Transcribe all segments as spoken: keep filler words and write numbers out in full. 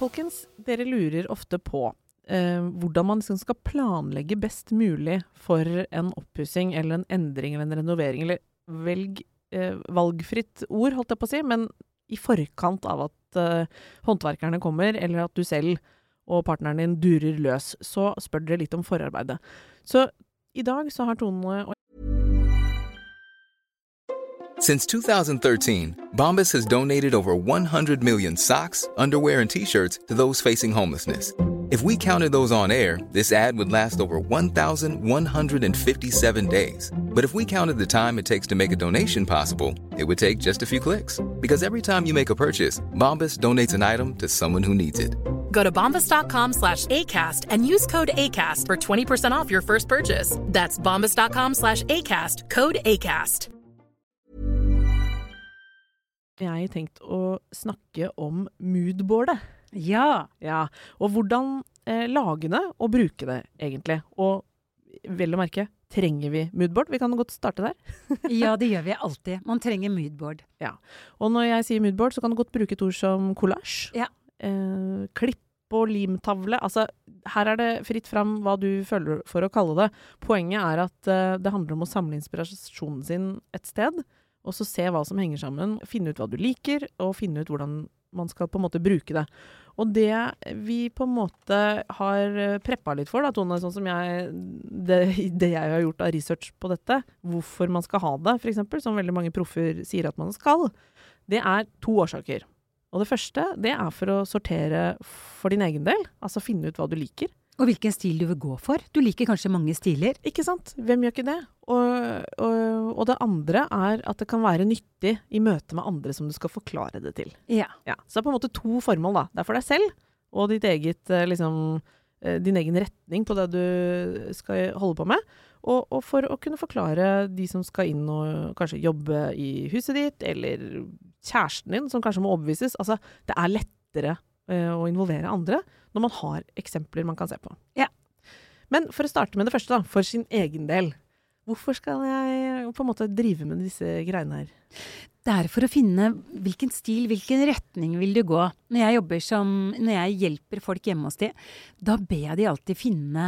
folkens, dere lurer ofte på eh, hvordan man liksom skal planlegge best mulig for en oppussing eller en endring eller en renovering, eller velg, eh, valgfritt ord, holdt jeg på å si, men i forkant av at eh, håndverkerne kommer, eller at du selv og partneren din durer løs, så spør dere litt om forarbeidet. Så i dag så har Tone og Since two thousand thirteen, Bombas has donated over one hundred million socks, underwear, and T-shirts to those facing homelessness. If we counted those on air, this ad would last over one thousand one hundred fifty-seven days. But if we counted the time it takes to make a donation possible, it would take just a few clicks. Because every time you make a purchase, Bombas donates an item to someone who needs it. Go to bombas.com slash ACAST and use code ACAST for twenty percent off your first purchase. That's bombas.com slash ACAST, code ACAST. Jeg tenkt å snakke om moodboardet. Ja. Ja, og hvordan eh, lage det og bruke det egentlig. Og vel å merke, trenger vi moodboard? Vi kan godt starte der. Ja, det gjør vi alltid. Man trenger moodboard. Ja, og når jeg sier moodboard, så kan du godt bruke et ord som collage. Ja. Eh, klipp og limtavle. Altså, her er det fritt fram hva du føler for å kalle det. Poenget er at eh, det handler om å samle inspirasjonen sin et sted, og så se hva som henger sammen, finne ut hva du liker, og finne ut hvordan man skal på en måte bruke det. Og det vi på en måte har preppet litt for, da, Tone, sånn som jeg, det, det jeg har gjort av research på dette, hvorfor man skal ha det, for eksempel, som veldig mange proffer sier at man skal, det er to årsaker. Og det første, det er for å sortere for din egen del, altså finne ut hva du liker. Og hvilken stil du vil gå for. Du liker kanskje mange stiler. Ikke sant? Hvem gjør ikke det? Og, og, og det andre er at det kan være nyttig i møte med andre som du skal forklare det til. Ja. Ja. Så det er på en måte to formål da. Det er for deg selv, og ditt eget, liksom, din egen retning på det du skal holde på med. Og, og for å kunne forklare de som skal inn og kanskje jobbe i huset ditt, eller kjæresten din som kanskje må overbevises. Altså, det er lettere å involvere andre når man har eksempler man kan se på. Ja. Men for å starte med det første da, for sin egen del. Hvorfor skal jeg på en måte drive med disse greiene her? Det er for å finne hvilken stil, hvilken retning vil du gå. Når jeg jobber som, når jeg hjelper folk hjemme hos de, da ber jeg de alltid finne,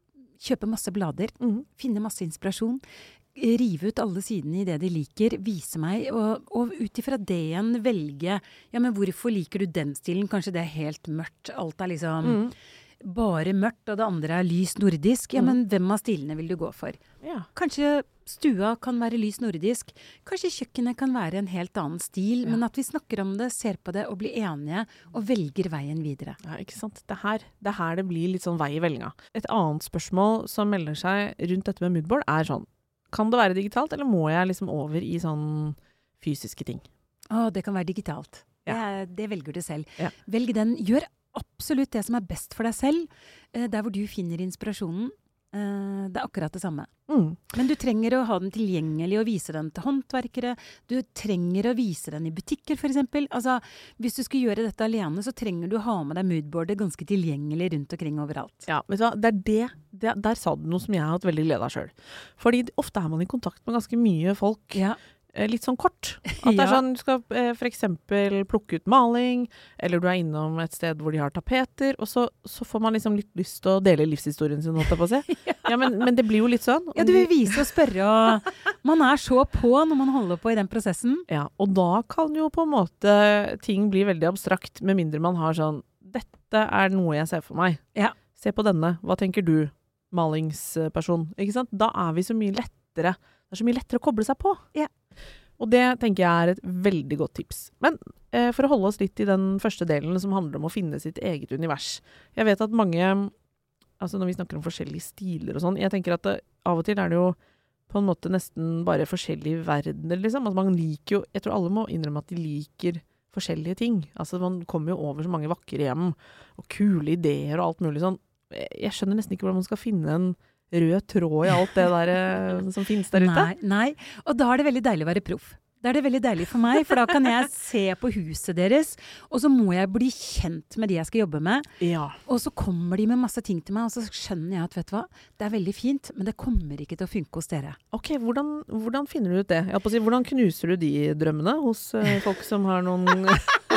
kjøpe masse blader, mm. finne masse inspirasjon, rive ut alle sidene i det de liker, vise meg, og, og ut ifra det igjen velge, ja, men hvorfor liker du den stilen? Kanskje det er helt mørkt, alt er liksom mm. bare mørkt, og det andre er lys nordisk. Ja, mm. men hvem av stilene vil du gå for? Ja. Kanskje stua kan være lys nordisk, kanskje kjøkkenet kan være en helt annen stil, ja. Men at vi snakker om det, ser på det, og blir enige, og velger veien videre. Ja, ikke sant? Det her, det her det blir litt sånn vei i vellinga. Et annet spørsmål som melder seg rundt dette med moodboard er sånn, kan det være digitalt, eller må jeg liksom over i sånn fysiske ting? Å, det kan være digitalt. Ja. Det, det velger du selv. Ja. Velg den. Gjør absolutt det som er best for deg selv. Der hvor du finner inspirasjonen. Det er akkurat det samme. Mm. Men du trenger å ha den tilgjengelig og vise den til håndverkere. Du trenger å vise den i butikker, for eksempel. Altså, hvis du skal gjøre dette alene, så trenger du å ha med deg moodboardet ganske tilgjengelig rundt omkring overalt. Ja, vet du hva? Det er det, det, der sa du noe som jeg har hatt veldig glede av selv. Fordi ofte er man i kontakt med ganske mye folk. Ja. Litt sånn kort. At det er sånn, du skal eh, for eksempel plukke ut maling, eller du er innom et sted hvor de har tapeter, og så, så får man liksom litt lyst til å dele livshistorien sin, holdt jeg på å si. ja. Ja, men, men det blir jo litt sånn. Ja, du vil vise og spørre, og man er så på når man holder på i den prosessen. Ja, og da kan jo på en måte ting bli veldig abstrakt, med mindre man har sånn, dette er noe jeg ser for meg. Ja. Se på denne, hva tenker du, malingsperson? Ikke sant? Da er vi så mye lettere, det er så mye lettere å koble seg på. Ja. Og det tenker jeg er et veldig godt tips. Men eh, for å holde oss litt i den første delen som handler om å finne sitt eget univers. Jeg vet at mange, altså når vi snakker om forskjellige stiler og sånn, jeg tenker at det, av og til er det jo på en måte nesten bare forskjellige verdener, liksom. Altså man liker jo, jeg tror alle må innrømme at de liker forskjellige ting. Altså man kommer jo over så mange vakre hjem, og kule ideer og alt mulig sånn. Jeg skjønner nesten ikke hvordan man skal finne en rød tråd i alt det der som finnes der ute. Nei, nei, og da er det veldig deilig å være proff. Da er det veldig deilig for meg, for da kan jeg se på huset deres, og så må jeg bli kjent med de jeg skal jobbe med. Ja. Og så kommer de med masse ting til meg, og så skjønner jeg at, vet du hva, det er veldig fint, men det kommer ikke til å funke hos dere. Ok, hvordan, hvordan finner du ut det? Jeg på å si, hvordan knuser du de drømmene hos uh, folk som har noen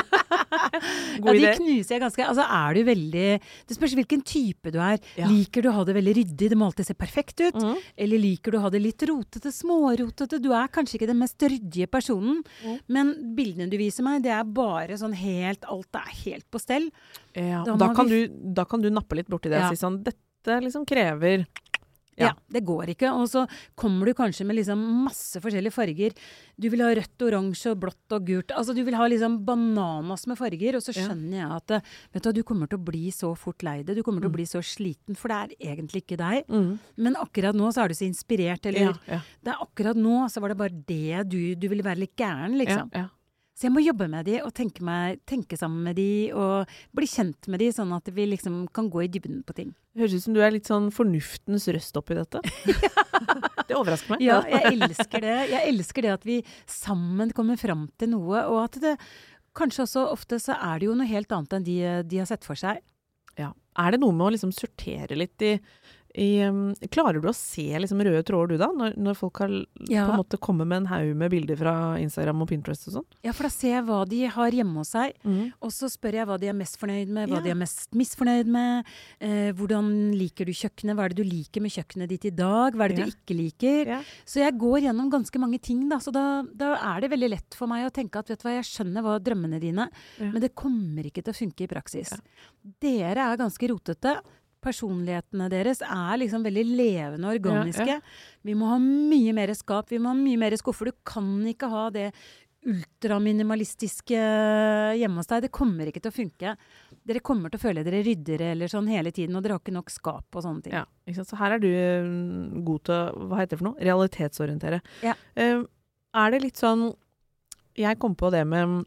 God idé. Ja, de knuser jeg ganske. Altså er du veldig, det spørs hvilken type du er. Ja. Liker du å ha det veldig ryddig, det må alltid se perfekt ut? Mm. Eller liker du å ha det litt rotete, smårotete? Du er kanskje ikke den mest ryddige personen, Mm. men bildene du viser meg, det er bare sånn helt, alt er helt på stell. Ja, Da og da må kan, vi- du, da kan du nappe litt borti det og Ja. si sånn, dette liksom krever... Ja. det går ikke. Og så kommer du kanskje med liksom masse forskjellige farger. Du vil ha rødt, oransje, og blått og gult. Altså du vil ha liksom bananas med farger, og så Ja. skjønner jeg at vet du, du kommer til å bli så fort lei det. Du kommer til å bli så sliten, for det er egentlig ikke deg. Mm. Men akkurat nå så er du så inspirert, eller Ja, ja, det er akkurat nå så var det bare det du, du ville være litt gæren, ja, liksom. ja. Så jeg må jobbe med de, og tenke, meg, tenke sammen med de, og bli kjent med de, sånn at vi liksom kan gå i dybden på ting. Det høres ut som du er litt sånn fornuftens røst oppi dette. Det overrasker meg. Ja, jeg elsker det. Jeg elsker det at vi sammen kommer fram til noe, og at det kanskje også ofte så er det jo noe helt annet enn de, de har sett for seg. Ja. Er det noe med å liksom sortere litt i, i um, klarer du å se liksom røde tråder du da, når, når folk har Ja. på en måte kommet med en haug med bilder fra Instagram og Pinterest og sånn? Ja, for da ser jeg hva de har hjemme hos seg, Mm. og så spør jeg hva de er mest fornøyd med, hva Ja. de er mest misfornøyd med, eh, hvordan liker du kjøkkenet, hva er det du liker med kjøkkenet ditt i dag, hva er det Ja. du ikke liker. Ja. Så jeg går gjennom ganske mange ting, da, så da, da er det veldig lett for meg å tenke at vet du hva, jeg skjønner hva drømmene dine, Ja. men det kommer ikke til å funke i praksis. Ja. Dere er ganske rotete. Personlighetene deres er liksom veldig levende og organiske. Ja, ja. Vi må ha mye mer skap, vi må ha mye mer skuffer. Du kan ikke ha det ultraminimalistiske hjemme hos deg. Det kommer ikke til å funke. Dere kommer til å føle dere ryddere eller sånn hele tiden, og dere har ikke nok skap og sånne ting. Ja, ikke sant? Så her er du um, god til å, hva heter det for noe? Realitetsorientere. Ja. Um, er det litt sånn, jeg kom på det med,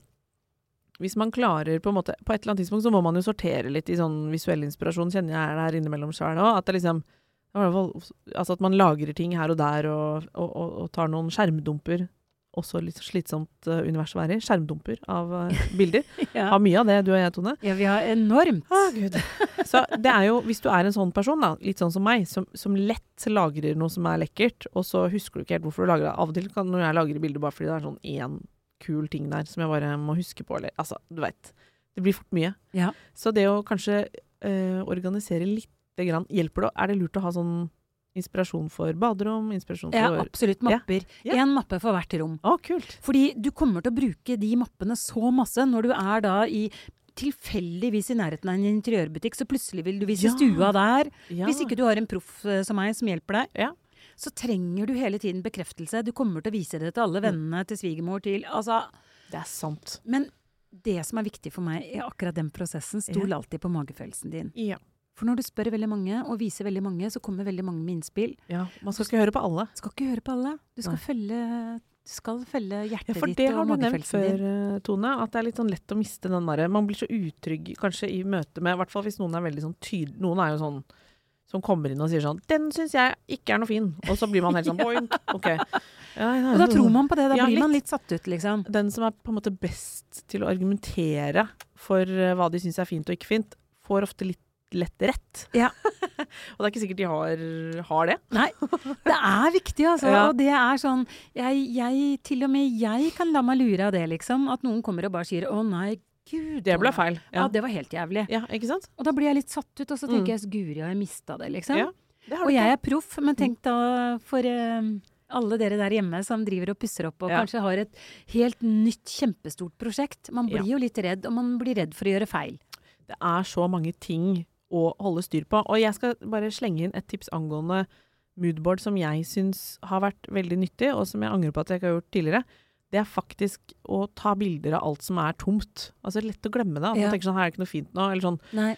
hvis man klarer på en måte, på et eller annet tidspunkt så må man jo sortere litt i sånn visuell inspirasjon, kjenner jeg er der innimellom selv også, at det liksom, altså at man lagrer ting her og der, og, og, og, og tar noen skjermdumper, også litt slitsomt uh, univers å være i, skjermdumper av uh, bilder. Ja. Har mye av det, du og jeg, Tone. Ja, vi har enormt. Å, Gud. Så det er jo, hvis du er en sånn person da, litt sånn som meg, som, som lett lagrer noe som er lekkert, og så husker du ikke helt hvorfor du lagrer det. Av og til kan når jeg lagrer bilder bare fordi det er sånn en kul ting der, som jeg bare må huske på, eller, altså, du vet, det blir fort mye. Ja. Så det å kanskje øh, organisere litt grann, hjelper det, er det lurt å ha sånn inspirasjon for baderom, inspirasjon for... Ja, absolutt mapper. Ja. En mappe for hvert rom. Å, kult. Fordi du kommer til å bruke de mappene så masse når du er da i tilfeldigvis i nærheten av en interiørbutikk, så plutselig vil du vise Ja. stua der. Ja. Hvis ikke du har en proff eh, som meg som hjelper deg, Ja. så trenger du hele tiden bekreftelse. Du kommer til å vise det til alle vennene, til svigermor, til altså. Det er sant. Men det som er viktig for meg i akkurat den prosessen, stol Ja. alltid på magefølelsen din. Ja. For når du spør veldig mange, og viser veldig mange, så kommer veldig mange med innspill. Ja, man skal ikke høre på alle. Du skal ikke høre på alle. Du skal Nei. følge, du skal følge Ja, hjertet for ditt det og har du nevnt magefølelsen før, din. eh, Tone, at det er litt sånn lett å miste den der, man blir så utrygg kanskje i møte med, i hvert fall hvis noen er veldig sånn tydelig, noen er jo sånn, som kommer inn og sier sånn, den synes jeg ikke er noe fin, og så blir man helt sånn, boink, ok. Ja, ja, Og da tror man på det, da Ja, blir man litt. litt satt ut, liksom. Den som er på en måte best til å argumentere for eh, hva de synes er fint og ikke fint, får ofte litt lett rett. Ja. Og det er ikke sikkert de har, har det. Nei, det er viktig, altså. Ja. Og det er sånn, jeg, jeg, til og med jeg kan la meg lure av det, liksom. At noen kommer og bare sier, å nei, gud. Det ble Tone. feil. Ja, Ja, det var helt jævlig. ja ikke sant? Og da blir jeg litt satt ut, og så tenker Mm. jeg, guri, har jeg mistet det, liksom. Ja, det har Og du jeg ikke. er proff, men tenk da for eh, alle dere der hjemme som driver og pusser opp, og Ja. kanskje har et helt nytt, kjempestort prosjekt. Man blir Ja. jo litt redd, og man blir redd for å gjøre feil. Det er så mange ting å holde styr på. Og jeg skal bare slenge inn et tips angående moodboard som jeg synes har vært veldig nyttig, og som jeg angrer på at jeg ikke har gjort tidligere. Det er faktisk å ta bilder av alt som er tomt. Altså lett å glemme det. At Ja. man tenker sånn, her er det ikke noe fint nå. Eller sånn, Nei,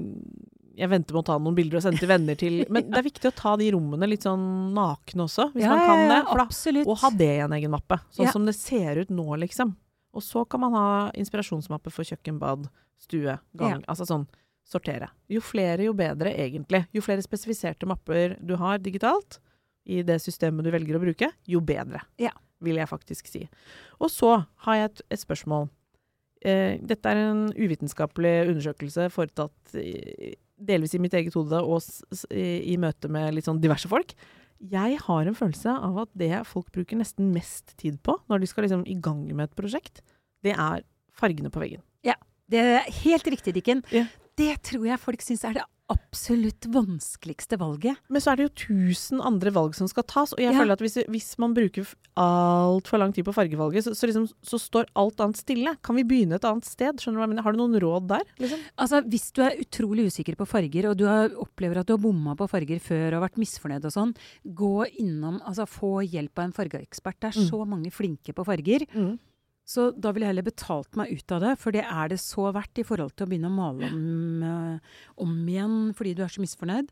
jeg venter med å ta noen bilder og sende til venner til. Men det er viktig å ta de rommene litt sånn nakne også, hvis ja, man kan ja, det. ja, For da, absolutt. og ha det i en egen mappe. Sånn Ja. som det ser ut nå, liksom. Og så kan man ha inspirasjonsmappe for kjøkken, bad, stue, gang. Altså sånn, sortere. Jo flere, jo bedre, egentlig. Jo flere spesifiserte mapper du har digitalt i det systemet du velger å bruke, jo bedre, Ja. vil jeg faktisk si. Og så har jeg et, et spørsmål. Eh, dette er en uvitenskapelig undersøkelse foretatt i, delvis i mitt eget hode og s, s, i, i møte med litt sånn diverse folk. Jeg har en følelse av at det folk bruker nesten mest tid på når de skal liksom i gang med et prosjekt, det er fargene på veggen. Ja. Det er helt riktig, Dikken. Ja. Det tror jeg folk synes er det absolutt vanskeligste valget. Men så er det jo tusen andre valg som skal tas, og jeg Ja. føler at hvis, hvis man bruker f- alt for lang tid på fargevalget, så, så, liksom, så står alt annet stille. Kan vi begynne et annet sted? Skjønner du hva jeg mener? Har du noen råd der? Liksom? Altså, hvis du er utrolig usikker på farger, og du har, opplever at du har bomma på farger før og vært misfornøyd og sånn, gå innom, altså få hjelp av en fargeekspert. Det er Mm. så mange flinke på farger. Mm. Så da vil jeg heller betalt meg ut av det, for det er det så verdt i forhold til å begynne å male om, eh, om igjen fordi du er så misfornøyd.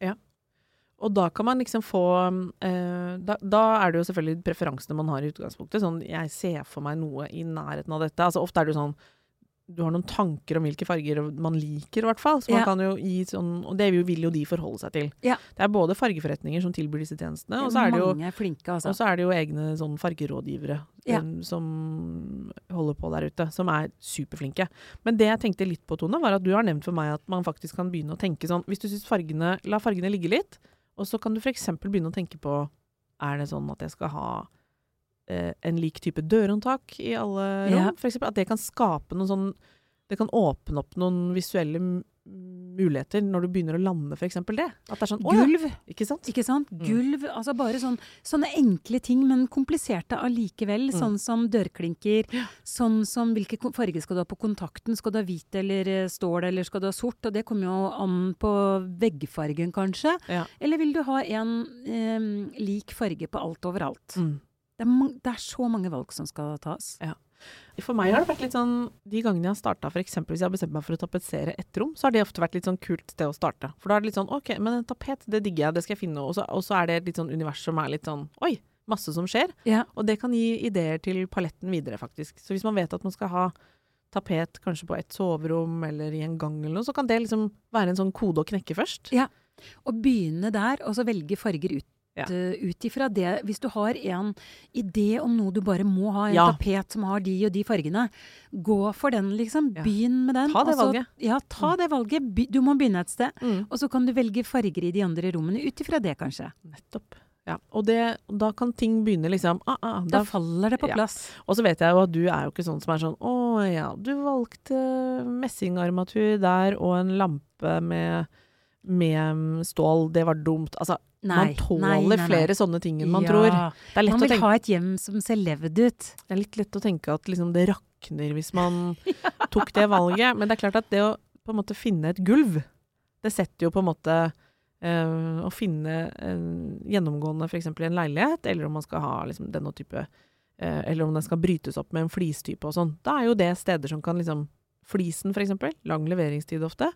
Og da kan man liksom få eh, da, da er det jo selvfølgelig preferansene man har i utgangspunktet. Sånn, jeg ser for meg noe i nærheten av dette. Altså ofte er det jo sånn, du har noen tanker om hvilke farger man liker i hvert fall. Så man Ja. kan jo gi sånn, og det vil jo de forholde seg til. Ja. Det er både fargeforretninger som tilbyr disse tjenestene, og så er det jo mange flinke, altså. Og så er det jo egne sånn fargerådgivere Ja. um, som holder på der ute, som er superflinke. Men det jeg tenkte litt på, Tone, var at du har nevnt for meg at man faktisk kan begynne å tenke sånn, hvis du synes fargene, la fargene ligge litt, og så kan du for eksempel begynne å tenke på, er det sånn at jeg skal ha eh, en lik type dørhåndtak i alle rom? Ja. For eksempel, at det kan skape noen sånn, det kan åpne opp noen visuelle m- muligheter når du begynner å lande, for eksempel det. At det er sånn, å ja, Gulv, ikke sant? ikke sant? Mm. Gulv, altså bare sånn, sånne enkle ting, men kompliserte allikevel. Mm. Sånn som dørklinker, sånn som hvilke ko- farge skal du ha på kontakten. Skal du ha hvit eller eh, stål, eller skal du ha sort? Og det kommer jo an på veggfargen, kanskje. Ja. Eller vil du ha en eh, lik farge på alt overalt? Mm. Det er, ma- det er så mange valg som skal tas. For meg har det vært litt sånn, de gangene jeg har startet, for eksempel hvis jeg har bestemt meg for å tapetsere et rom, så har det ofte vært litt sånn kult sted å starte. For da er det litt sånn, ok, men en tapet, det digger jeg, det skal jeg finne. Og så, og så er det et litt sånn univers som er litt sånn, oi, masse som skjer. Ja. Og det kan gi ideer til paletten videre, faktisk. Så hvis man vet at man skal ha tapet kanskje på et soverom eller i en gang eller noe, så kan det liksom være en sånn kode å knekke først. Ja. Og begynne der, og så velge farger ut. Ja. Ut ifra det, hvis du har en idé om noe du bare må ha, en Ja. tapet som har de og de fargene, gå for den liksom, Ja. begynn med den. Ta det og så- valget. Ja, ta det valget. By, du må begynne et sted. Mm. Og så kan du velge farger i de andre rommene ut ifra det, kanskje. Nettopp. Ja. Og det, da kan ting begynne liksom, ah, ah, Da da faller det på ja. plass. Og så vet jeg jo at du er jo ikke sånn som er sånn, å ja, du valgte messingarmatur der og en lampe med, med stål, det var dumt. Altså, Nei, man tåler nei, nei, nei. flere sånne ting enn man Ja. tror. Det er, lett Man å vil tenke, ha et hjem som ser levd ut. det er litt lett å tenke at liksom det rakner hvis man tok det valget, men det er klart at det å på en måte finne et gulv, det setter jo på en måte eh, å finne en gjennomgående for eksempel i en leilighet, eller om man skal ha liksom denne type, eh, eller om den skal brytes opp med en flistype og sånn. Da er jo det steder som kan liksom, flisen for eksempel, lang leveringstid ofte,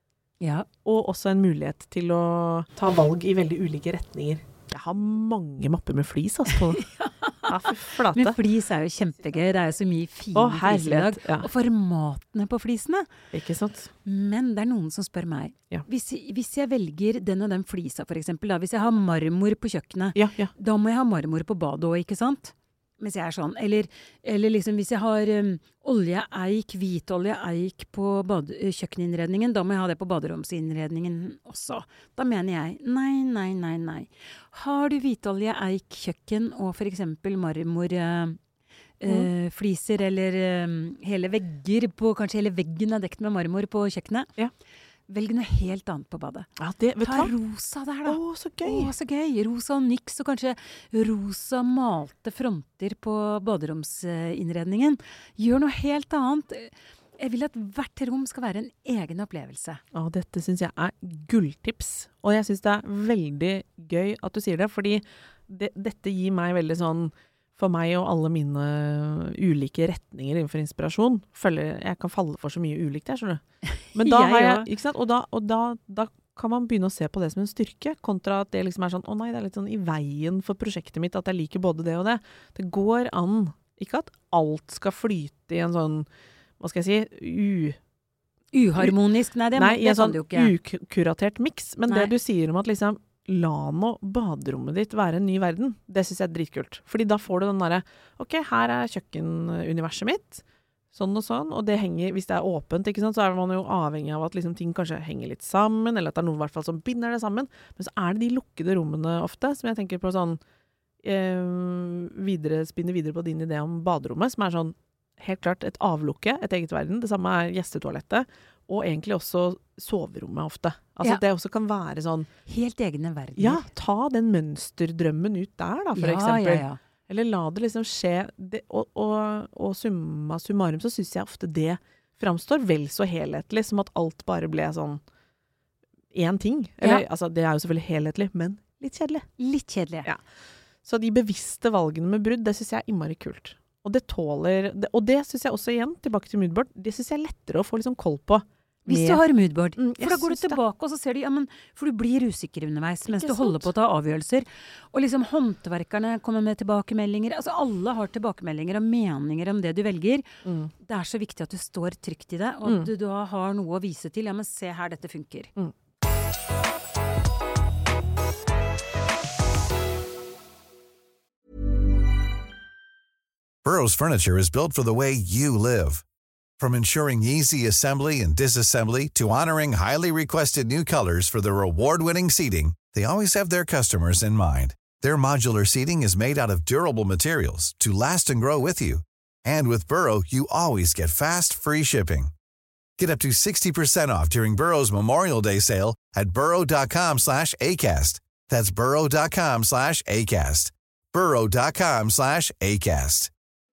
Ja. og også en mulighet til å ta valg i veldig ulike retninger. Jeg har mange mapper med flis, altså. Ja, for flate. Men flis er jo kjempegøy. Det er jo så mye fine Å, flis i dag. herlighet. Ja, Og formatene på flisene. ikke sant? Men det er noen som spør meg. Ja. Hvis, hvis jeg velger den og den flisa, for eksempel, da, hvis jeg har marmor på kjøkkenet, Ja, ja. da må jeg ha marmor på badet òg, ikke sant? Hvis jeg er sånn. Eller, eller liksom hvis jeg har um, olje, eik, hvitolje, eik på bade, kjøkkeninnredningen, da må jeg ha det på baderomsinnredningen også. Da mener jeg nei, nei, nei, nei. Har du hvitolje, eik, kjøkken og for eksempel marmor uh, uh, fliser eller um, hele vegger på, kanskje hele veggen er dekt med marmor på kjøkkenet, Ja. velg noe helt annet på badet. Ja, det, vet du Ta hva? rosa der, da. Å, så gøy! Å, så gøy. Rosa og nyks, og kanskje rosa malte fronter på baderomsinnredningen. Gjør noe helt annet. Jeg vil at hvert rom skal være en egen opplevelse. Ja, dette synes jeg er gulltips. Og jeg synes det er veldig gøy at du sier det, fordi det, dette gir meg veldig sånn, for meg og alle mine ulike retninger innenfor inspirasjon, føler jeg kan falle for så mye ulikt her, skjønner du. Men da Jeg har jeg, også. ikke sant, og da, og da, da kan man begynne å se på det som en styrke, kontra at det liksom er sånn, å nei, det er litt sånn i veien for prosjektet mitt, at jeg liker både det og det. Det går an, ikke at alt skal flyte i en sånn, hva skal jeg si, u... Uharmonisk? Nei, det, Nei, i det en kan sånn du jo ikke. ukuratert miks. Men Nei. det du sier om at liksom, la nå baderommet ditt være en ny verden, det synes jeg er dritkult. Fordi da får du den derre, ok, her er kjøkkenuniverset mitt, sånn og sånn, og det henger, hvis det er åpent, ikke sant, så er man jo avhengig av at liksom, ting kanskje henger litt sammen, eller at det er noe i hvert fall som binder det sammen. Men så er det de lukkede rommene ofte, som jeg tenker på sånn, eh, videre, spinner videre på din idé om baderommet, som er sånn helt klart et avlukke, et eget verden. Det samme er gjestetoalettet, og egentlig også soverommet ofte. Altså Ja. det også kan være sånn, Helt egne verdener. ja, ta den mønsterdrømmen ut der da, for ja, eksempel. Ja, ja. Eller la det liksom skje, det, og, og, og summa summarum så synes jeg ofte det framstår vel så helhetlig, som at alt bare ble sånn en ting. Eller, Ja. altså, det er jo selvfølgelig helhetlig, men litt kjedelig. Litt kjedelig. Ja. Så de bevisste valgene med brudd, det synes jeg er innmari kult. Og det tåler, det, og det synes jeg også igjen, tilbake til moodboard, det synes jeg er lettere å få liksom koll på. Hvis med- du har moodboard, Mm, jeg for da går du synes det. tilbake og så ser du, ja, men, for du blir usikker underveis mens Ikke du holder sant? på å ta avgjørelser. Og liksom håndverkerne kommer med tilbakemeldinger. Altså alle har tilbakemeldinger og meninger om det du velger. Mm. Det er så viktig at du står trygt i det, og Mm. at du da har noe å vise til. Ja, men se her, dette funker. Mm. Burrow's furniture is built for the way you live. From ensuring easy assembly and disassembly to honoring highly requested new colors for their award-winning seating, they always have their customers in mind. Their modular seating is made out of durable materials to last and grow with you. And with Burrow, you always get fast, free shipping. Get up to sixty percent off during Burrow's Memorial Day sale at burrow.com slash ACAST. That's burrow.com slash ACAST. burrow.com slash ACAST.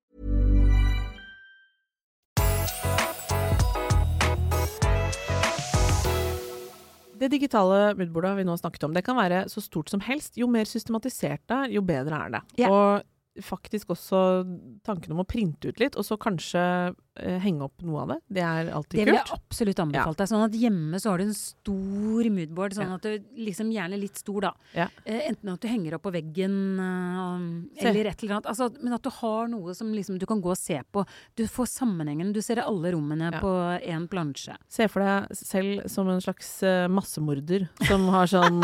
Det digitale moodboardet vi nå snakket om, det kan være så stort som helst. Jo mer systematisert det er, jo bedre er det. Ja. Og faktisk også tanken om å printe ut litt, og så kanskje eh, henge opp noe av det. Det er alltid Det vil jeg kult. absolutt anbefalt deg. Sånn at hjemme så har du en stor moodboard, sånn Ja. at du liksom gjerne litt stor da. Ja. Eh, enten at du henger opp på veggen, eh, Se. eller et eller annet. Altså, men at du har noe som liksom du kan gå og se på. Du får sammenhengen, du ser alle rommene Ja. på en plansje. Se for deg selv som en slags eh, massemorder, som har sånn,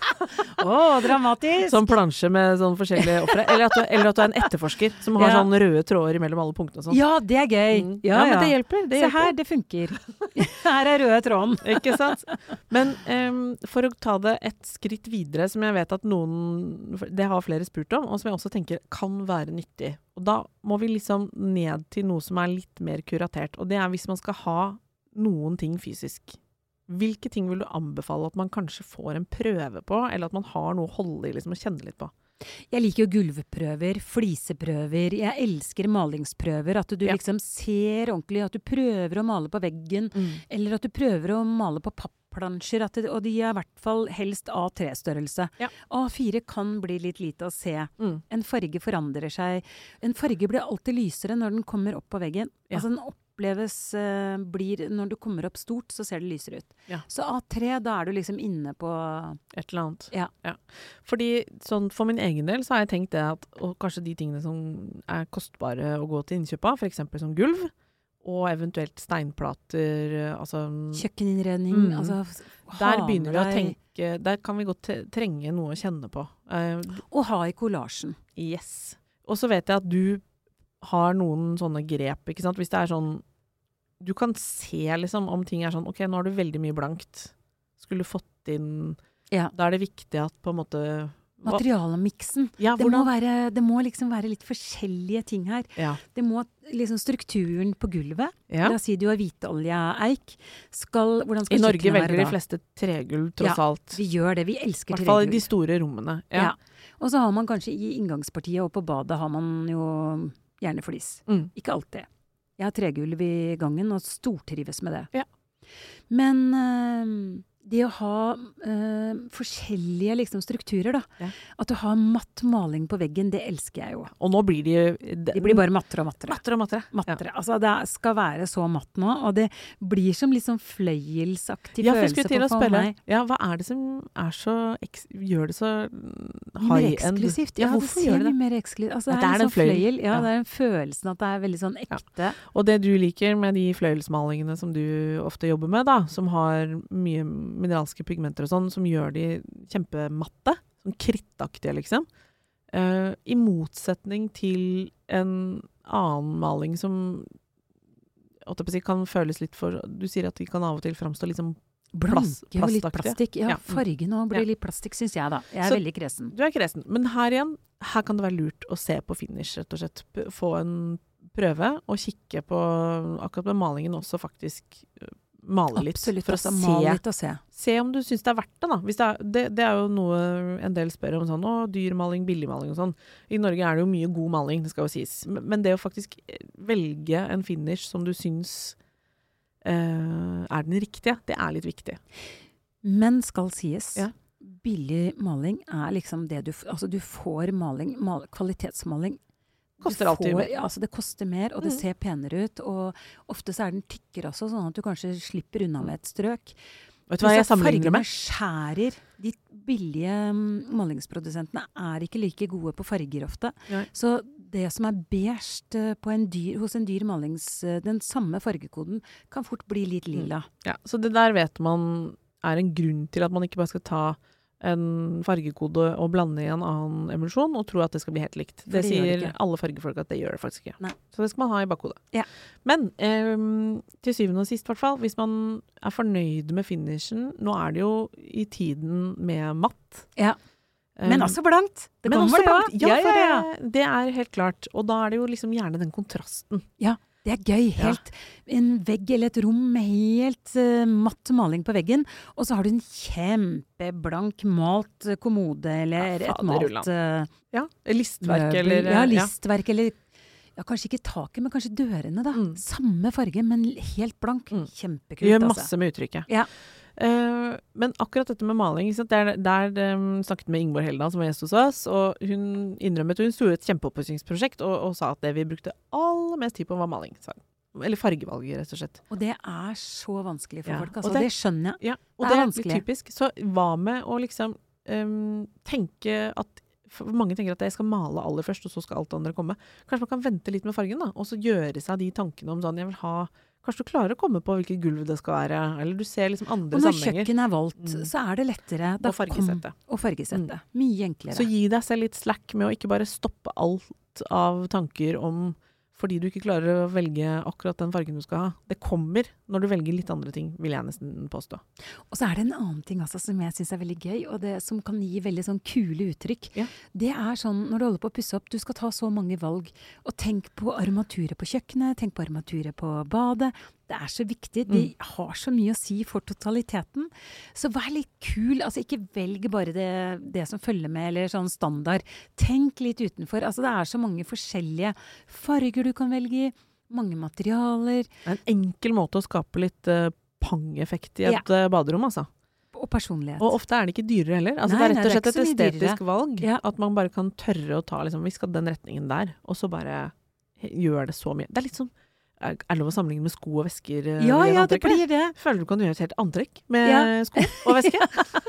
Åh, dramatisk! sånn plansje med sånn forskjellige offere. Eller, at du- eller at du er en etterforsker, som har Ja. sånn røde tråder imellom alle punktene og sånn. Ja, det er gøy! Mm. Ja, men ja. det hjelper. Det Se hjelper. her, det funker. Her er røde tråden. Ikke sant? Men em, for å ta det et skritt videre, som jeg vet at noen, det har flere spurt om, og som jeg også tenker kan være nyttig. Og da må vi liksom ned til noe som er litt mer kuratert. Og det er hvis man skal ha noen ting fysisk. Hvilke ting vil du anbefale at man kanskje får en prøve på, eller at man har noe å holde i liksom, og kjenne litt på? Jeg liker jo gulvprøver, fliseprøver, jeg elsker malingsprøver, at du Ja. liksom ser ordentlig, at du prøver å male på veggen, eller at du prøver å male på papplansjer, at det, og de er i hvert fall helst A tre størrelse. Ja. A fire kan bli litt lite å se. Mm. En farge forandrer seg. En farge blir alltid lysere når den kommer opp på veggen. Ja. Altså den oppleves, eh, blir, når du kommer opp stort, så ser det lysere ut. Ja. Så A tre, da er du liksom inne på, Et eller annet. ja. Fordi sånn, for min egen del så har jeg tenkt det at og kanskje de tingene som er kostbare å gå til innkjøp av, for eksempel som gulv, og eventuelt steinplater, altså Kjøkkeninnredning, Mm. altså der ha begynner med vi å deg- tenke, der kan vi godt te- trenge noe å kjenne på. Eh, Og ha i kollasjen. yes. Og så vet jeg at du har noen sånne grep, ikke sant? Hvis det er sånn, du kan se liksom om ting er sånn, ok, nå har du veldig mye blankt. Skulle fått inn, Ja. da er det viktig at på en måte hva- Materialemiksen. Ja, Det må, hvordan? være, det må liksom være litt forskjellige ting her. Ja. Det må liksom strukturen på gulvet. Ja. La oss si du har hvitolje eik. Skal, hvordan I skal Norge kjøkkenet velger være de da? fleste tregulv, tross Ja, alt. Vi gjør det. Vi I elsker hvert fall i de tregulv. store rommene. Ja. Ja. Og så har man kanskje i inngangspartiet og på badet har man jo gjerne flis. Mm. Ikke alltid. Jeg har tregulv i gangen og stortrives med det. Ja. Men øh, det å ha øh, forskjellige liksom, strukturer, da. Ja. At du har matt maling på veggen, det elsker jeg jo. Og nå blir de De blir bare mattere og mattere. mattere og mattere. mattere. Altså, det skal være så matt nå, og det blir som litt sånn fløyelsaktig Ja, for jeg følelse skulle til å på spørre, meg. ja, hva er det som er så, eks gjør det så mm, Mer high-end? eksklusivt. Ja, Ja, det hvorfor ser gjør det det? mye mer eksklusivt. Altså, At det er, det er litt sånn den fløyel. fløyel. Ja, Ja. det er en følelsen at det er veldig sånn ekte. Og det du liker med de fløyelsmalingene som du ofte jobber med, da, som har mye mineralske pigmenter og sånn, som gjør de kjempematte, sånn krittaktige liksom, eh, i motsetning til en annen maling som holdt jeg på å si, kan føles litt for, du sier at de kan av og til framstå litt som plass, Blanke og litt plastaktige. plastikk. Ja, Ja. fargen også blir Ja. litt plastikk, synes jeg da. Jeg er Så- veldig kresen. Du er kresen, men her igjen, her kan det være lurt å se på finish, rett og slett. P- Få en prøve å kikke på akkurat med malingen også faktisk male litt. Absolutt, for å altså, se, male litt og se. se om du synes det er verdt det da. Hvis det, er, det, det er jo noe en del spør om sånn, å, dyrmaling, billigmaling og sånn. I Norge er det jo mye god maling, det skal jo sies. Men det å faktisk velge en finish som du synes uh, er den riktige, det er litt viktig. Men skal sies, ja. billig maling er liksom det du, altså du får maling, mal, kvalitetsmaling, koster alltid får, mer. Ja, altså det koster mer, og det mm. ser penere ut, og ofte så er den tykkere også, sånn at du kanskje slipper unna med et strøk. Vet du hva jeg sammenligner med? Skjærer. De billige malingsprodusentene er ikke like gode på farger ofte. Ja. Så det som er beige på en dyr, hos en dyr malings, den samme fargekoden, kan fort bli litt lila. Mm. Ja, så det der vet man er en grunn til at man ikke bare skal ta en fargekode og blande i en annen emulsjon og tro at det skal bli helt likt. Det, det sier det alle fargefolk at det gjør det faktisk ikke. Nei. Så det skal man ha i bakhodet. Ja. Men eh, til syvende og sist i hvert fall, hvis man er fornøyd med finishen, nå er det jo i tiden med matt. Ja. Men også blankt. Det Men også det blankt. Ja, ja, ja, ja. Det, det er helt klart. Og da er det jo liksom gjerne den kontrasten. Ja. Det er gøy. Helt ja. En vegg eller et rom med helt uh, matt maling på veggen, og så har du en kjempeblank malt kommode eller ja, et malt uh, ja, listverk møbel. Eller ja, listverk ja. Eller ja, kanskje ikke taket, men kanskje dørene da. Mm. Samme farge, men helt blank. Mm. Kjempekult. Gjør masse altså. Med uttrykket. Ja. Uh, men akkurat dette med maling, der, der um, snakket med Ingeborg Helldal som var gjest hos oss, og hun innrømmet hun stod et kjempeoppussingsprosjekt og, og sa at det vi brukte aller mest tid på var maling. Så. Eller fargevalget, rett og slett. Og det er så vanskelig for ja. folk, altså. Og det, det skjønner jeg. Ja, og det er, det er vanskelig. Typisk. Så hva med å liksom um, tenke at for mange tenker at jeg skal male aller først, og så skal alt det andre komme. Kanskje man kan vente litt med fargen da, og så gjøre seg de tankene om sånn, jeg vil ha kanskje du klarer å komme på hvilket gulv det skal være, eller du ser liksom andre sammenhenger. Og når kjøkken er valgt, mm. så er det lettere. Å fargesette. Å fargesette. Mm. Mye enklere. Så gi deg selv litt slack med å ikke bare stoppe alt av tanker om fordi du ikke klarer å velge akkurat den fargen du skal ha. Det kommer når du velger litt andre ting, vil jeg nesten påstå. Og så er det en annen ting altså, som jeg synes er veldig gøy, og det som kan gi veldig sånn kule uttrykk. Ja. Det er sånn, når du holder på å pusse opp, du skal ta så mange valg, og tenk på armaturet på kjøkkenet, tenk på armaturet på badet. Det er så viktig, de mm. har så mye å si for totaliteten. Så vær litt kul, altså ikke velg bare det, det som følger med, eller sånn standard. Tenk litt utenfor, altså det er så mange forskjellige farger du kan velge i, mange materialer. Det er en enkel måte å skape litt uh, pang-effekt i et ja. uh, baderom, altså. Og personlighet. Og ofte er det ikke dyrere heller. Altså, nei, det er rett og slett et estetisk dyrere. Valg, ja. At man bare kan tørre å ta, liksom, vi skal den retningen der, og så bare gjør det så mye. Det er litt sånn er det lov å sammenligne med sko og vesker? Ja, ja, det blir det. Føler du kan gjøre et helt antrekk med ja. sko og veske?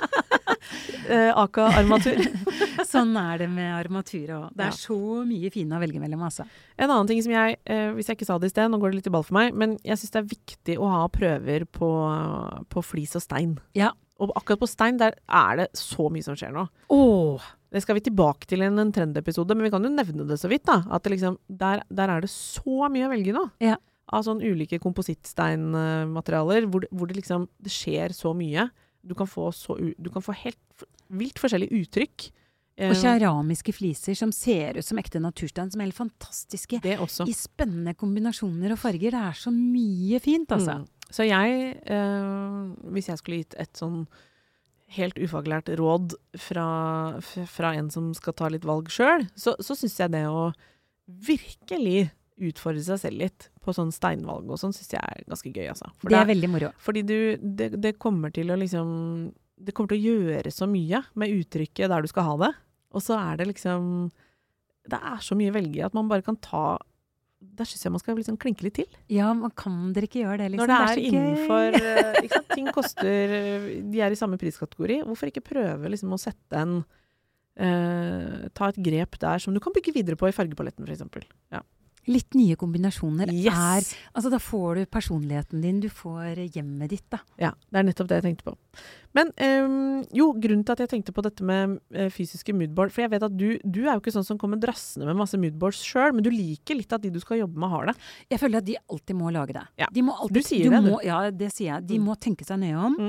uh, Aka armatur. Sånn er det med armatur også. Det er ja. Så mye fine å velge mellom, altså. En annen ting som jeg, uh, hvis jeg ikke sa det i sted, nå går det litt i ball for meg, men jeg synes det er viktig å ha prøver på, på flis og stein. Ja. Og akkurat på stein, der er det så mye som skjer nå. Åh! Det skal vi tilbake til i en, en trendepisode, men vi kan jo nevne det så vidt da, at det liksom, der, der er det så mye å velge nå. Ja. Av sånn ulike komposittsteinmaterialer, hvor, det, hvor det liksom, det skjer så mye. Du kan få, så, du kan få helt vilt forskjellige uttrykk. Og keramiske fliser som ser ut som ekte naturstein, som er helt fantastiske. Det også. I spennende kombinasjoner og farger. Det er så mye fint, altså. Mm. Så jeg, eh, hvis jeg skulle gitt et sånn helt ufaglært råd fra, fra en som skal ta litt valg selv, så, så synes jeg det å virkelig utfordre seg selv litt på sånn steinvalg og sånn, synes jeg er ganske gøy, altså. For det er det, veldig moro. Fordi du, det, det kommer til å liksom, det kommer til å gjøre så mye med uttrykket der du skal ha det, og så er det liksom, det er så mye velge at man bare kan ta, der synes jeg man skal liksom klinke litt til. Ja, man kan dere ikke gjøre det, liksom. Når det er, det er innenfor, ikke sant, ting koster, de er i samme priskategori, hvorfor ikke prøve liksom å sette en, uh, ta et grep der som du kan bygge videre på i fargepaletten, for eksempel. Ja. Litt nye kombinasjoner yes. er, altså da får du personligheten din, du får hjemmet ditt da. Ja, det er nettopp det jeg tenkte på. Men um, jo, grunnen til at jeg tenkte på dette med uh, fysiske moodboard, for jeg vet at du, du er jo ikke sånn som kommer drassende med masse moodboards selv, men du liker litt at de du skal jobbe med har det. Jeg føler at de alltid må lage det. Ja. De må alltid, du sier du det, må, ja, det sier jeg. De mm. må tenke seg nøye om. Mm.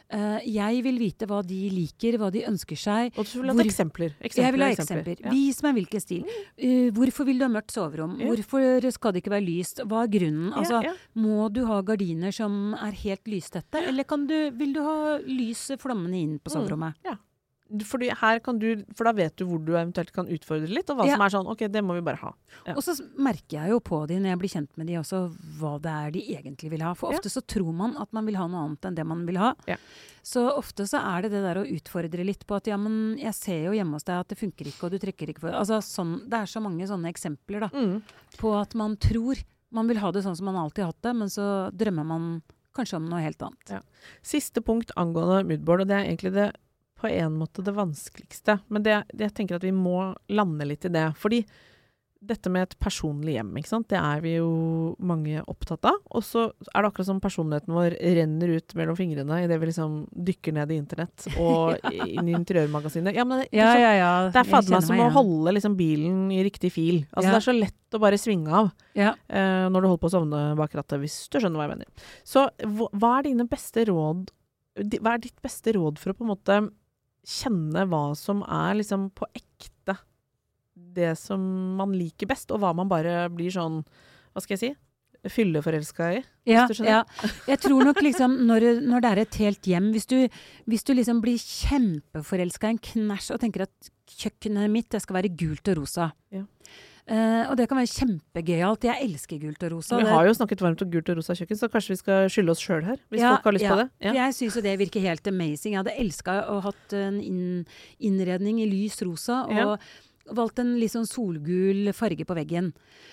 Uh, jeg vil vite hva de liker, hva de ønsker seg. Og du vil ha eksempler. eksempler. Jeg vil ha eksempler. eksempler. Ja. Vis meg hvilken stil. Uh, hvorfor vil du ha mørkt soverom? Ja. Hvorfor skal det ikke være lyst? Hva er grunnen? Altså, ja, ja. Må du ha gardiner som er helt lystette, eller kan du, vil du ha lys flommende inn på soverommet? Mm. Ja. Fordi her kan du, for da vet du hvor du eventuelt kan utfordre litt, og hva ja. som er sånn, ok, det må vi bare ha. Ja. Og så merker jeg jo på de, når jeg blir kjent med de også, hva det er de egentlig vil ha. For ofte ja. så tror man at man vil ha noe annet enn det man vil ha. Ja. Så ofte så er det det der å utfordre litt på at, ja, men jeg ser jo hjemme hos deg at det funker ikke, og du trekker ikke for. Altså, sånn, det er så mange sånne eksempler da, mm. på at man tror man vil ha det sånn som man alltid har hatt det, men så drømmer man kanskje om noe helt annet. Ja. Siste punkt angående moodboard, og det er egentlig det på en måte det vanskeligste. Men det, det, jeg tenker at vi må lande litt i det. Fordi dette med et personlig hjem, ikke sant? Det er vi jo mange opptatt av. Og så er det akkurat som personligheten vår renner ut mellom fingrene i det vi liksom dykker ned i internett og ja. inn i interiørmagasinet. Ja, men det, ja, ja, ja. det er fader meg som å holde liksom bilen i riktig fil. Altså ja. Det er så lett å bare svinge av ja. eh, når du holder på å sovne bak rattet, hvis du skjønner hva jeg mener. Så hva er dine beste råd, hva er ditt beste råd for å på en måte kjenne hva som er liksom på ekte det som man liker best, og hva man bare blir sånn, hva skal jeg si, fylleforelsket i? Ja, ja. Jeg tror nok liksom, når, når det er et helt hjem, hvis du, hvis du liksom blir kjempeforelsket i en knæsj og tenker at kjøkkenet mitt, det skal være gult og rosa. Ja. Uh, og det kan være kjempegøyalt. Jeg elsker gult og rosa. Vi har jo snakket varmt om gult og rosa kjøkken, så kanskje vi skal skylde oss selv her, hvis ja, folk har lyst ja. på det. Ja. Jeg synes jo det virker helt amazing. Jeg hadde elsket å ha hatt en inn, innredning i lys rosa, og ja. valgt en litt sånn solgul farge på veggen.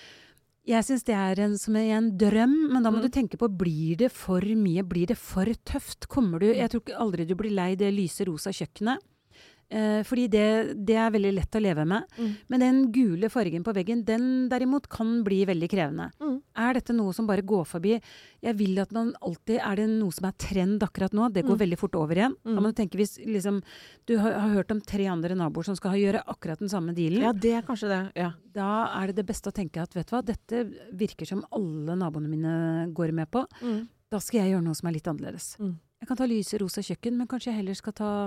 Jeg synes det er en, som er en drøm, men da må mm. du tenke på, blir det for mye, blir det for tøft? Kommer du, jeg tror ikke aldri du blir lei det lyse rosa kjøkkenet. Uh, fordi det, det er veldig lett å leve med. Mm. Men den gule fargen på veggen, den derimot kan bli veldig krevende. Mm. Er dette noe som bare går forbi? Jeg vil at man alltid, er det noe som er trend akkurat nå? Det går mm. veldig fort over igjen. Mm. Da må du tenke, hvis liksom, du har, har hørt om tre andre naboer som skal ha, gjøre akkurat den samme dealen. Ja, det er kanskje det, ja. Da er det det beste å tenke at, vet du hva, dette virker som alle naboene mine går med på. Mm. Da skal jeg gjøre noe som er litt annerledes. Mm. Jeg kan ta lyse rosa kjøkken, men kanskje jeg heller skal ta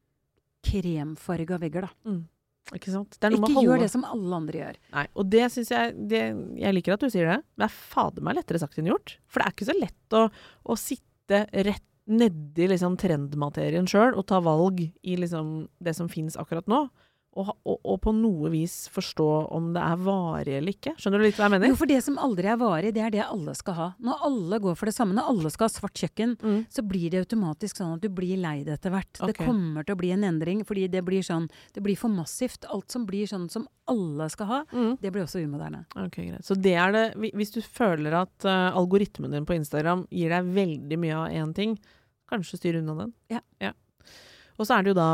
kremfarga vegger da. Mm. Ikke sant? Det er noe ikke med å holde. Gjør det som alle andre gjør. Nei, og det synes jeg, det, jeg liker at du sier det, men det er fader meg lettere sagt enn gjort. For det er ikke så lett å, å sitte rett nedi liksom trendmaterien selv og ta valg i liksom det som finnes akkurat nå. Og, og, og på noe vis forstå om det er varig eller ikke. Skjønner du litt hva jeg mener? Jo, for det som aldri er varig, det er det alle skal ha. Når alle går for det samme, når alle skal ha svart kjøkken, mm. så blir det automatisk sånn at du blir lei det etter hvert. Okay. Det kommer til å bli en endring, fordi det blir sånn, det blir for massivt. Alt som blir sånn som alle skal ha, mm. det blir også umoderne. Ok, greit. Så det er det, hvis du føler at uh, algoritmen din på Instagram gir deg veldig mye av en ting, kanskje styr unna den. Ja. Ja. Og så er det jo da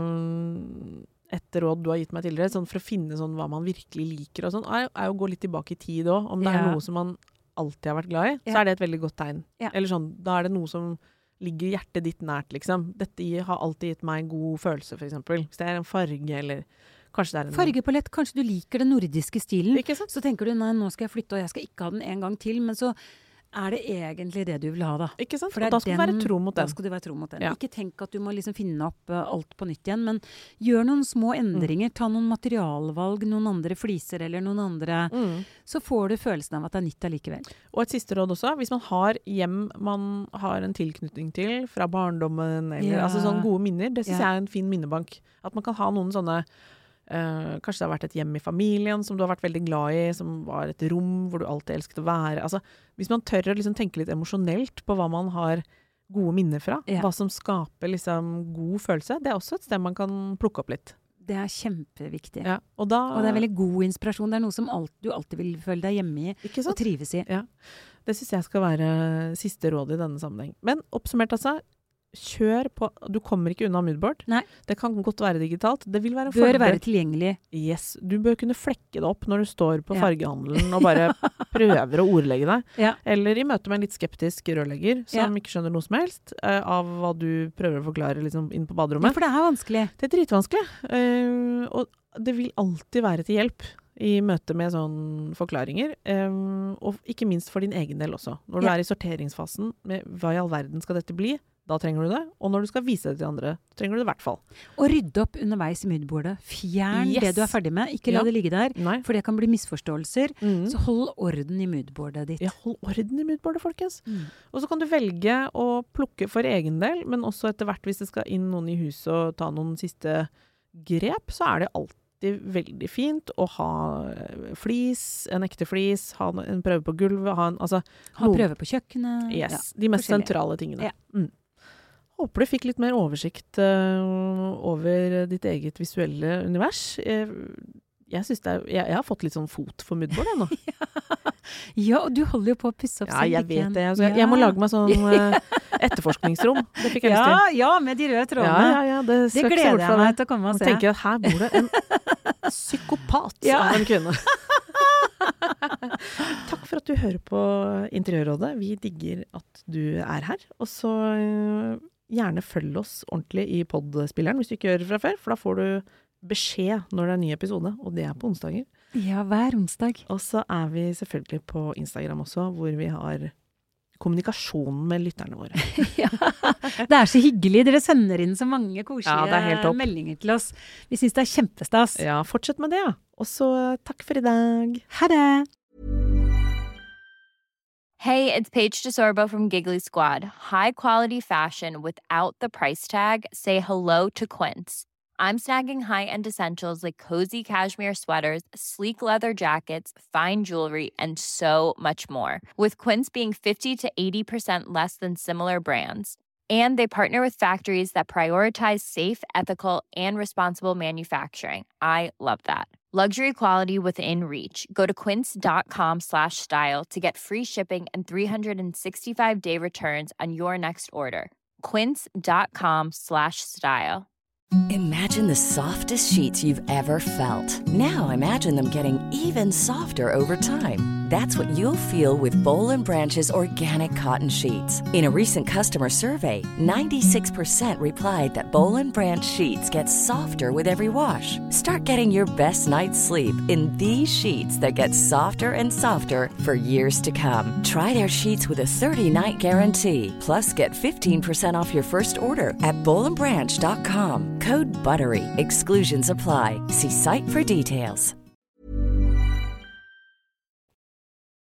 um, et råd du har gitt meg tidligere, sånn for å finne sånn hva man virkelig liker og sånn, er, er å gå litt tilbake i tid også. Om det ja. er noe som man alltid har vært glad i, ja. så er det et veldig godt tegn. Ja. Eller sånn, da er det noe som ligger hjertet ditt nært, liksom. Dette har alltid gitt meg en god følelse, for eksempel. Hvis det er en farge, eller kanskje det er en... Fargepalett, kanskje du liker den nordiske stilen. Så tenker du, nei, nå skal jeg flytte, og jeg skal ikke ha den en gang til, men så er det egentlig det du vil ha da? Ikke sant? Og da skal den, du være tro mot den. Da skal du være tro mot den. Ja. Ikke tenk at du må liksom finne opp uh, alt på nytt igjen, men gjør noen små endringer, mm. ta noen materialvalg, noen andre fliser eller noen andre, mm. så får du følelsen av at det er nytt allikevel. Og et siste råd også, hvis man har hjem man har en tilknytning til fra barndommen, eller ja. altså sånne gode minner, det synes ja. jeg er en fin minnebank. At man kan ha noen sånne Uh, kanskje det har vært et hjem i familien som du har vært veldig glad i, som var et rom hvor du alltid elsket å være. Altså, hvis man tør å liksom tenke litt emosjonelt på hva man har gode minner fra, ja. hva som skaper liksom god følelse, det er også et sted man kan plukke opp litt. Det er kjempeviktig. Ja, og, da, og det er veldig god inspirasjon. Det er noe som alt, du alltid vil føle deg hjemme i og trives i. Ja. Det synes jeg skal være siste råd i denne sammenheng. Men oppsummert altså, kjør på, du kommer ikke unna moodboard. Nei. Det kan godt være digitalt. Det vil være bør være tilgjengelig. Yes, du bør kunne flekke det opp når du står på ja. fargehandelen og bare prøver å ordlegge deg. Ja. Eller i møte med en litt skeptisk rørlegger som ja. ikke skjønner noe som helst uh, av hva du prøver å forklare liksom, inn på baderommet. Ja, for det er vanskelig. Det er dritvanskelig. Uh, og det vil alltid være til hjelp i møte med sånne forklaringer. Um, og ikke minst for din egen del også. Når du ja. er i sorteringsfasen med hva i all verden skal dette bli, da trenger du det. Og når du skal vise det til andre, trenger du det i hvert fall. Og rydde opp underveis i moodboardet. Fjern Yes. det du er ferdig med. Ikke la Ja. det ligge der, Nei. for det kan bli misforståelser. Mm. Så hold orden i moodboardet ditt. Ja, hold orden i moodboardet, folkens. Mm. Og så kan du velge å plukke for egen del, men også etter hvert hvis det skal inn noen i huset og ta noen siste grep, så er det alltid veldig fint å ha flis, en ekte flis, ha en prøve på gulvet, ha en, altså, Ha noen- prøve på kjøkkenet. Yes, Ja, de mest forskjellige. sentrale tingene. Ja. Mm. Håper du fikk litt mer oversikt uh, over ditt eget visuelle univers. Jeg, jeg, synes det er, jeg, jeg har fått litt sånn fot for moodboard jeg nå. Ja, og du holder jo på å pusse opp Ja, selv, jeg ikke vet en- det. Jeg, jeg, jeg må Ja. lage meg sånn uh, etterforskningsrom. Det fikk jeg lyst Ja, til. ja, med de røde Ja, trådene. ja, ja. Det, Det skal ikke se gleder bort jeg fra meg det. til å komme og Og se. tenker at her bor det en psykopat Ja. av en kvinne. Takk for at du hører på Interiørrådet. Vi digger at du er her. Og så uh, gjerne følg oss ordentlig i podspilleren hvis du ikke gjør det fra før, for da får du beskjed når det er en ny episode, og det er på onsdager. Ja, hver onsdag. Og så er vi selvfølgelig på Instagram også, hvor vi har kommunikasjon med lytterne våre. Ja. Det er så hyggelig. Dere sender inn så mange koselige Ja, det er helt topp. meldinger til oss. Vi syns det er kjempestas. Ja, fortsett med det, ja. Og så takk for i dag. Ha det! Hey, it's Paige DeSorbo from Giggly Squad. High quality fashion without the price tag. Say hello to Quince. I'm snagging high-end essentials like cozy cashmere sweaters, sleek leather jackets, fine jewelry, and so much more. With Quince being fifty to eighty percent less than similar brands. And they partner with factories that prioritize safe, ethical, and responsible manufacturing. I love that. Luxury quality within reach. Go to quince.com slash style to get free shipping and three sixty-five day returns on your next order. Quince.com slash style. Imagine the softest sheets you've ever felt. Now imagine them getting even softer over time. That's what you'll feel with Boll and Branch's organic cotton sheets. In a recent customer survey, ninety-six percent replied that Boll and Branch sheets get softer with every wash. Start getting your best night's sleep in these sheets that get softer and softer for years to come. Try their sheets with a thirty-night guarantee. Plus, get fifteen percent off your first order at boll and branch dot com. Code BUTTERY. Exclusions apply. See site for details.